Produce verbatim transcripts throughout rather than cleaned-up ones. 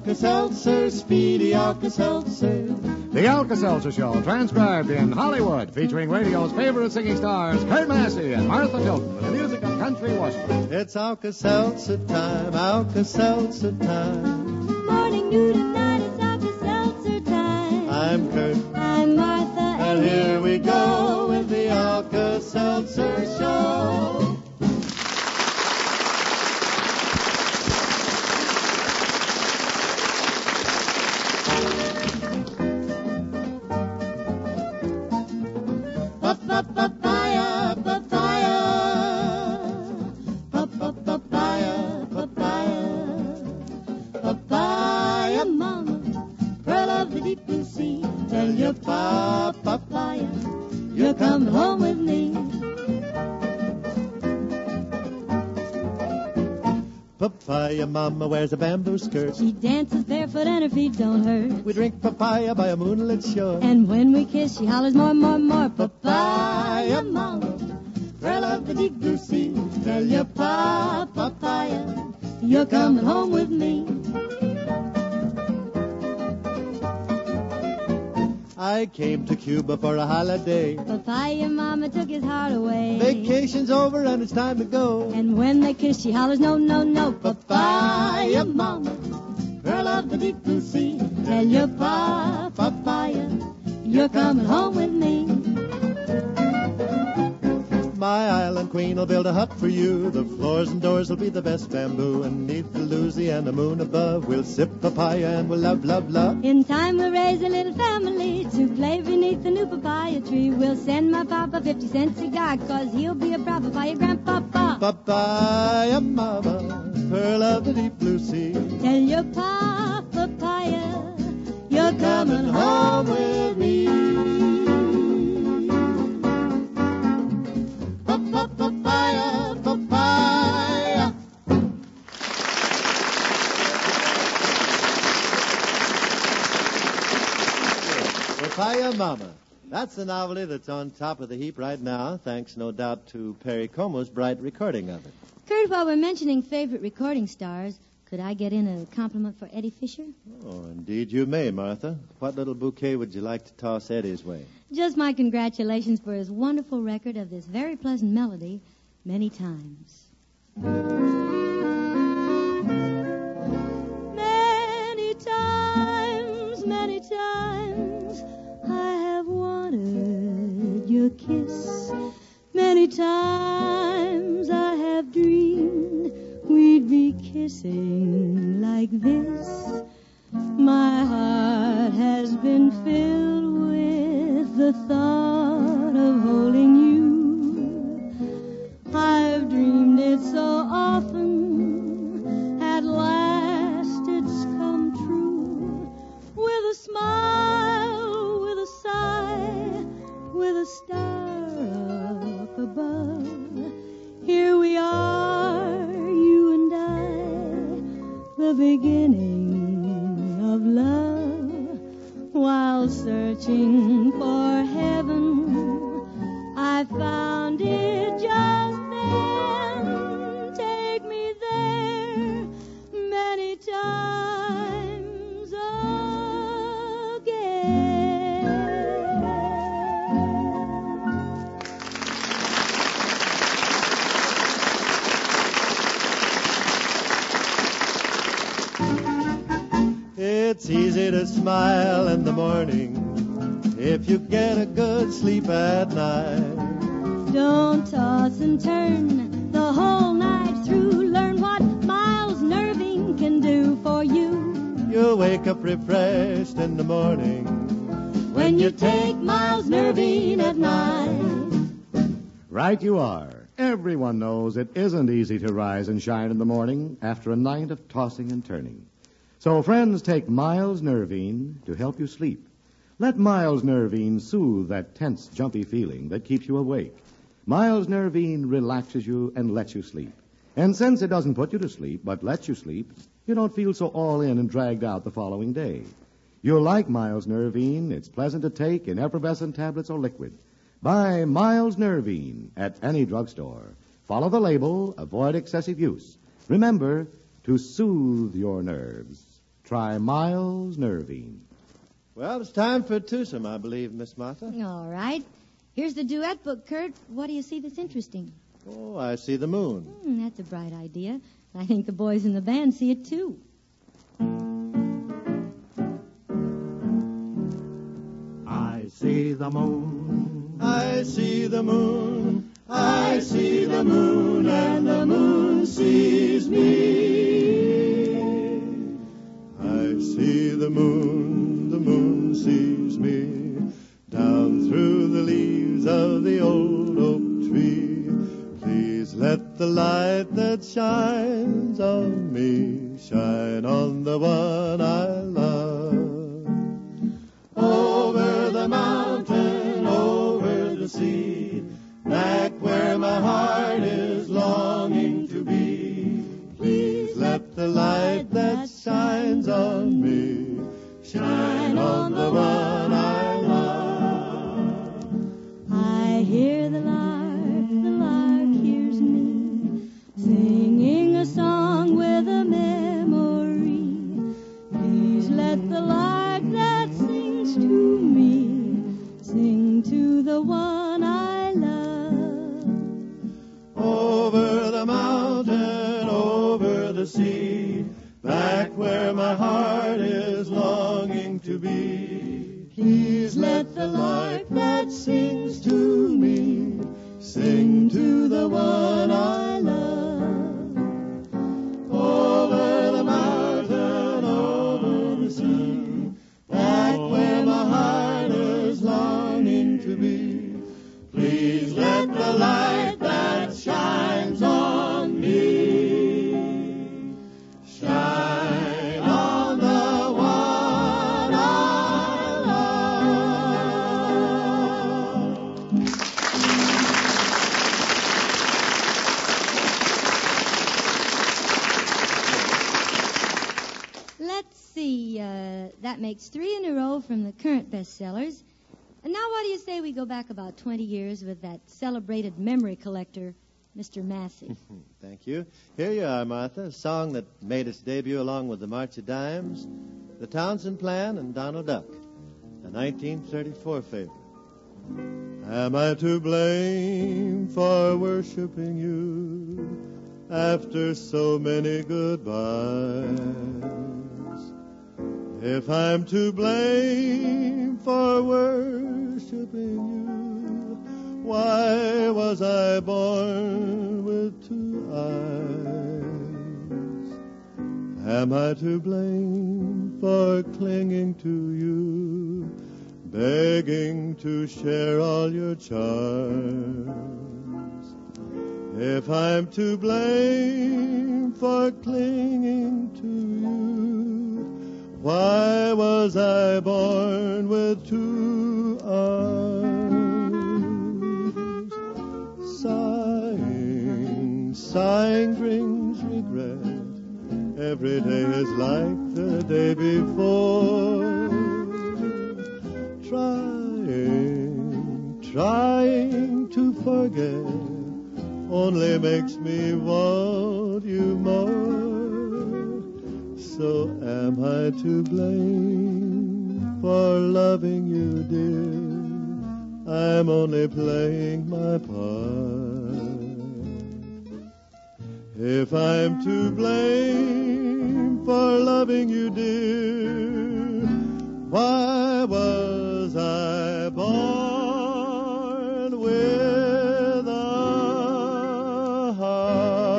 Alka-Seltzer, speedy Alka-Seltzer. The Alka-Seltzer Show, transcribed in Hollywood, featuring radio's favorite singing stars, Kurt Massey and Martha Tilton, with the music of Country Washington. It's Alka-Seltzer time, Alka-Seltzer time. Morning, noon, and night, it's Alka-Seltzer time. I'm Kurt. I'm Martha. And here we go with the Alka-Seltzer Show. Papaya, papaya, papaya, papaya, papaya, mama, pearl of the deep blue sea. Tell your pa, papaya, you're coming home with me. Papaya mama wears a bamboo skirt. She dances barefoot and her feet don't hurt. We drink papaya by a moonlit shore. And when we kiss, she hollers more, more, more. Papaya mama, pearl of the deep blue sea. Tell your pa, papaya, you're coming home with me. I came to Cuba for a holiday. Papaya mama took his heart away. Vacation's over and it's time to go. And when they kiss, she hollers, no, no, no. Papaya mama, pearl of the deep blue sea. Tell your pa, papaya, you're coming home with me. My island queen will build a hut for you. The floors and doors will be the best bamboo. And neath the Louisiana moon above, we'll sip papaya and we'll love, love, love. In time we'll raise a little family to play beneath the new papaya tree. We'll send my papa fifty cent cigar, cause he'll be a proud papaya grandpapa. Papaya mama, pearl of the deep blue sea. Tell your pa, papaya, you're coming home with me. Papaya, papaya. Papaya Mama. That's the novelty that's on top of the heap right now, thanks no doubt to Perry Como's bright recording of it. Kurt, while we're mentioning favorite recording stars, could I get in a compliment for Eddie Fisher? Oh, indeed you may, Martha. What little bouquet would you like to toss Eddie's way? Just my congratulations for his wonderful record of this very pleasant melody, Many Times. Many times, many times, I have wanted your kiss. Many times I have dreamed we'd be kissing like this. My heart has been filled with the thought of holding you. I've dreamed it so often, at last it's come true. With a smile, with a sigh, with a star up above, here we are, you and I, the beginning of love. While searching for heaven, I found it just then. Take me there many times again. It's easy to smile in the morning if you get a good sleep at night. Don't toss and turn the whole night through. Learn what Miles Nerving can do for you. You'll wake up refreshed in the morning When you take Miles Nervine at night. Right you are. Everyone knows it isn't easy to rise and shine in the morning after a night of tossing and turning. So, friends, take Miles Nervine to help you sleep. Let Miles Nervine soothe that tense, jumpy feeling that keeps you awake. Miles Nervine relaxes you and lets you sleep. And since it doesn't put you to sleep, but lets you sleep, you don't feel so all in and dragged out the following day. You'll like Miles Nervine. It's pleasant to take in effervescent tablets or liquid. Buy Miles Nervine at any drugstore. Follow the label. Avoid excessive use. Remember to soothe your nerves. try Miles Nervine. Well, it's time for a twosome, I believe, Miss Martha. All right. Here's the duet book, Kurt. What do you see that's interesting? Oh, I see the moon. Hmm, that's a bright idea. I think the boys in the band see it, too. I see the moon. I see the moon. I see the moon, and the moon sees me. I see the moon, the moon sees me, down through the leaves of the old oak tree. Please let the light that shines on me shine on the one I love. Over the mountain, over the sea, back where my heart is longing to be. Please let the light that shines on me shine on the one I love. I hear the lark, the lark hears me, singing a song with a memory. Please let the lark that sings to me sing to the one I love. Over the mountain, over the sea, back where my heart is longing to be. Please let the lark that sings to me sing to the one I love. Over the mountain, over the sea, back where my heart is longing to be. Please let the light that shines on me shine on the one I love. Let's see. Uh, that makes three in a row from the current bestsellers. And now what do you say we go back about twenty years with that celebrated memory collector, Mister Massey? Thank you. Here you are, Martha, a song that made its debut along with the March of Dimes, the Townsend Plan, and Donald Duck, a nineteen thirty-four favorite. Am I to blame for worshiping you after so many goodbyes? If I'm to blame for worshiping you, why was I born with two eyes? Am I to blame for clinging to you, begging to share all your charms? If I'm to blame for clinging to you, why was I born with two arms? Sighing, sighing brings regret. Every day is like the day before. Trying, trying to forget only makes me want you more. So am I to blame for loving you, dear? I'm only playing my part. If I'm to blame for loving you, dear, why was I born with a heart?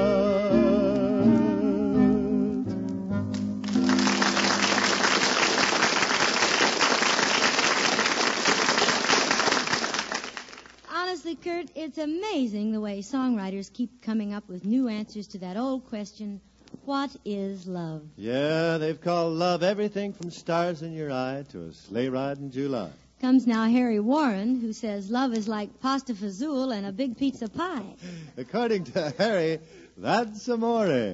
Honestly, Kurt, it's amazing the way songwriters keep coming up with new answers to that old question, what is love? Yeah, they've called love everything from stars in your eye to a sleigh ride in July. Comes now Harry Warren, who says love is like pasta fazool and a big pizza pie. According to Harry, that's amore.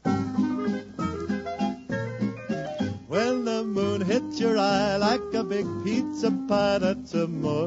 When the moon hits your eye like a big pizza pie, that's amore.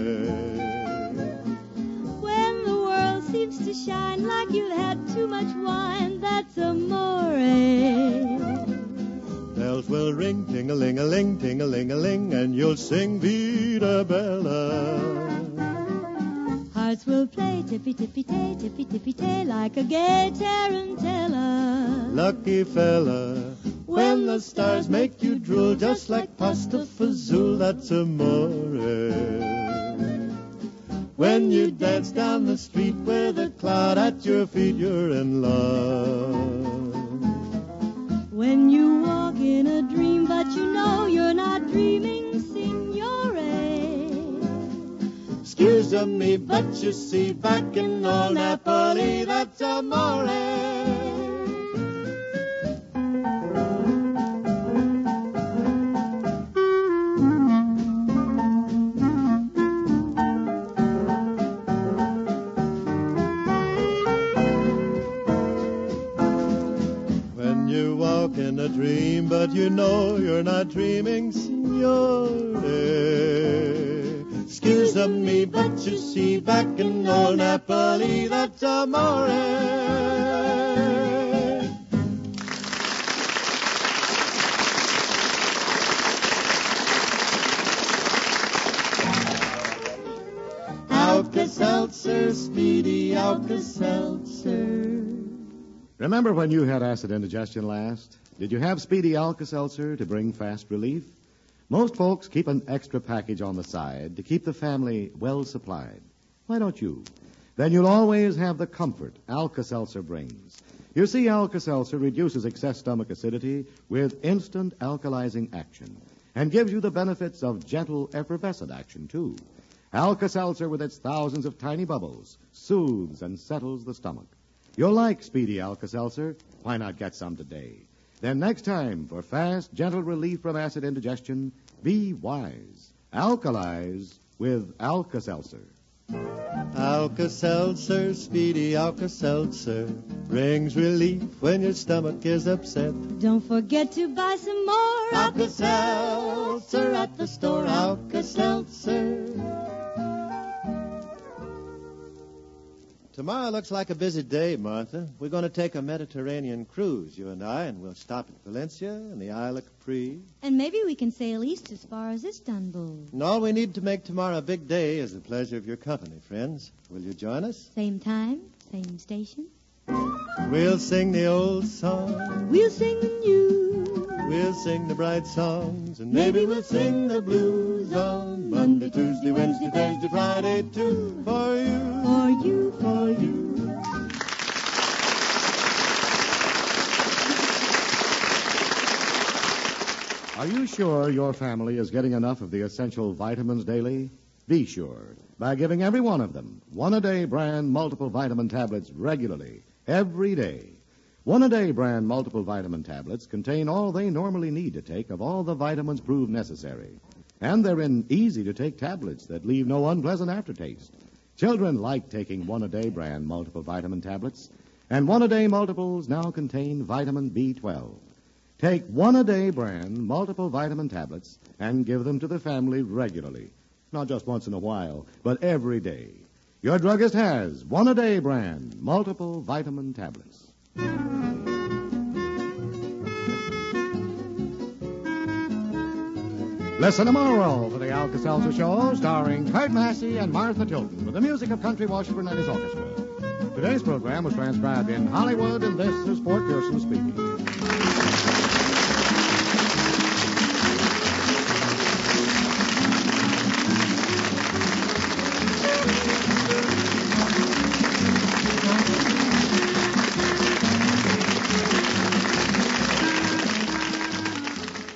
When the world seems to shine like you've had too much wine, that's amore. bells will ring, ting-a-ling-a-ling, ting-a-ling-a-ling, and you'll sing Vita Bella. Hearts will play tippy-tippy-tay, tippy-tippy-tay, like a gay tarantella. Lucky fella, when the stars make you drool, just like pasta fazool, that's amore. When you dance down the street with a cloud at your feet, you're in love. When you walk in a dream, but you know you're not dreaming, signore. Excuse me, but you see, back in old Napoli, that's amore. In a dream, but you know you're not dreaming, signore. Excuse me, but you see, back in old Napoli, that's amore. Alka-Seltzer, Speedy Alka-Seltzer. Remember when you had acid indigestion last? Did you have Speedy Alka-Seltzer to bring fast relief? Most folks keep an extra package on the side to keep the family well supplied. Why don't you? Then you'll always have the comfort Alka-Seltzer brings. You see, Alka-Seltzer reduces excess stomach acidity with instant alkalizing action and gives you the benefits of gentle effervescent action, too. Alka-Seltzer, with its thousands of tiny bubbles, soothes and settles the stomach. You'll like Speedy Alka-Seltzer. Why not get some today? Then next time, for fast, gentle relief from acid indigestion, be wise. Alkalize with Alka-Seltzer. Alka-Seltzer, Speedy Alka-Seltzer, brings relief when your stomach is upset. Don't forget to buy some more Alka-Seltzer at the store. Alka-Seltzer. Tomorrow looks like a busy day, Martha. We're going to take a Mediterranean cruise, you and I, and we'll stop at Valencia and the Isle of Capri. And maybe we can sail east as far as Istanbul. And all we need to make tomorrow a big day is the pleasure of your company, friends. Will you join us? Same time, same station. We'll sing the old song. We'll sing the new. We'll sing the bright songs. And maybe we'll sing the blues on Monday, Tuesday, Wednesday, Thursday, Friday, too. For you. For you. For you. Are you sure your family is getting enough of the essential vitamins daily? Be sure by giving every one of them one-a-day brand multiple vitamin tablets regularly, every day. One-a-day brand multiple vitamin tablets contain all they normally need to take of all the vitamins proved necessary. And they're in easy-to-take tablets that leave no unpleasant aftertaste. Children like taking one-a-day brand multiple vitamin tablets, and one-a-day multiples now contain vitamin B twelve. Take one-a-day brand multiple vitamin tablets and give them to the family regularly. Not just once in a while, but every day. Your druggist has one-a-day brand multiple vitamin tablets. Listen tomorrow for the Alka-Seltzer Show, starring Kurt Massey and Martha Tilton, with the music of Country Washburn and his orchestra. Today's program was transcribed in Hollywood, and this is Fort Pearson speaking.